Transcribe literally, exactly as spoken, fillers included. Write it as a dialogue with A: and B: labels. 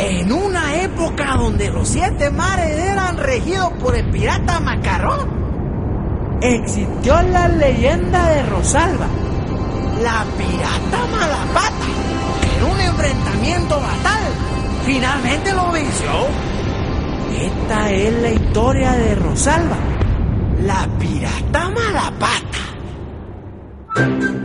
A: En una época donde los siete mares eran regidos por el pirata Macarrón, existió la leyenda de Rosalba, la pirata Malapata, que en un enfrentamiento fatal finalmente lo venció. Esta es la historia de Rosalba, la pirata Malapata.